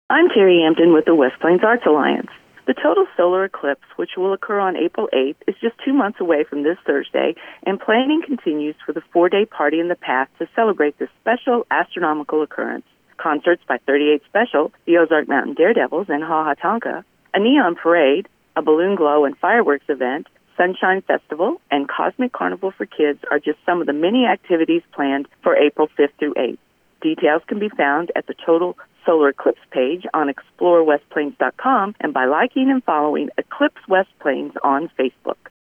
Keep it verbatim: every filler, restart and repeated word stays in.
I'm Terry Hampton with the West Plains Arts Alliance. The total solar eclipse, which will occur on April eighth, is just two months away from this Thursday, and planning continues for the four-day Party in the Path to celebrate this special astronomical occurrence. Concerts by thirty-eight Special, the Ozark Mountain Daredevils, and Ha Ha Tonka, a neon parade, a balloon glow and fireworks event, Sunshine Festival, and Cosmic Carnival for Kids are just some of the many activities planned for April fifth through eighth. Details can be found at the Total Solar Eclipse page on explore west plains dot com and by liking and following Eclipse West Plains on Facebook.